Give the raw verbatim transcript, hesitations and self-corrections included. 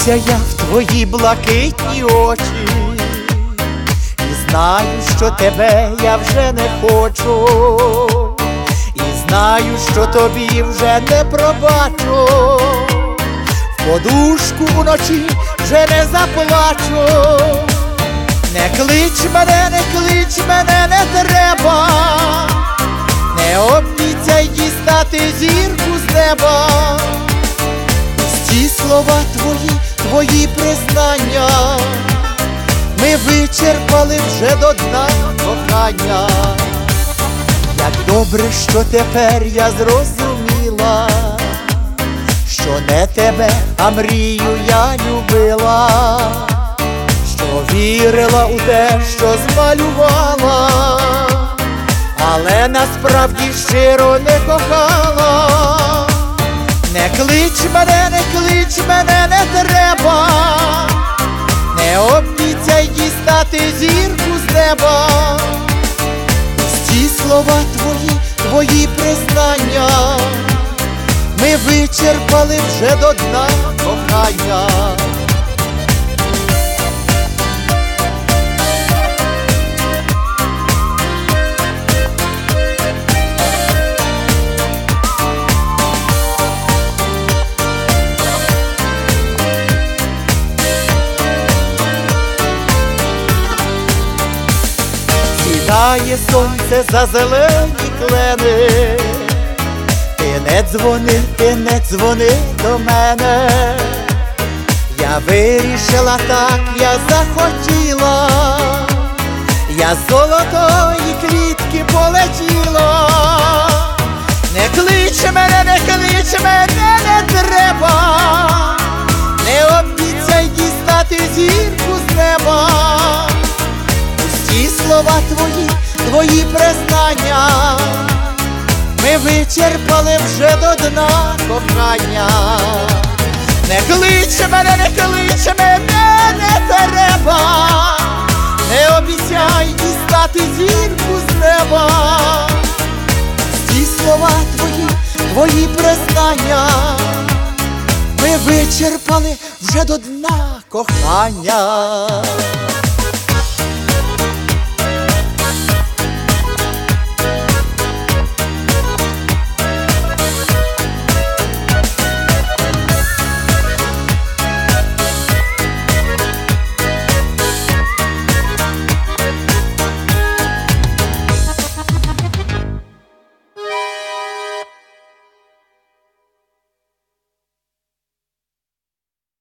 Дивлюся я в твої блакитні очі і знаю, що тебе я вже не хочу, і знаю, що тобі вже не пробачу. В подушку вночі вже не заплачу. Не клич мене, не клич мене, не треба, не обіцяй дістати зірку з неба. Ті слова твої, твої признання ми вичерпали вже до дна кохання. Як добре, що тепер я зрозуміла, що не тебе, а мрію я любила, що вірила у те, що змалювала, але насправді щиро не кохала. Не клич мене, не клич мене, не треба, не обіцяй дістати зірку з неба. Ті слова твої, твої признання ми вичерпали вже до дна кохання. Сідає сонце за зелені клени, ти не дзвони, ти не дзвони до мене. Я вирішила так, я захотіла, я з золотої клітки полетіла. Не клич мене, не клич мене, не треба, не обіцяй дістати зірку з неба. Ті слова твої, твої признання ми вичерпали вже до дна кохання. Не клич мене, не клич мене, не треба, не обіцяй дістати зірку з неба. Ті слова твої, твої признання ми вичерпали вже до дна кохання.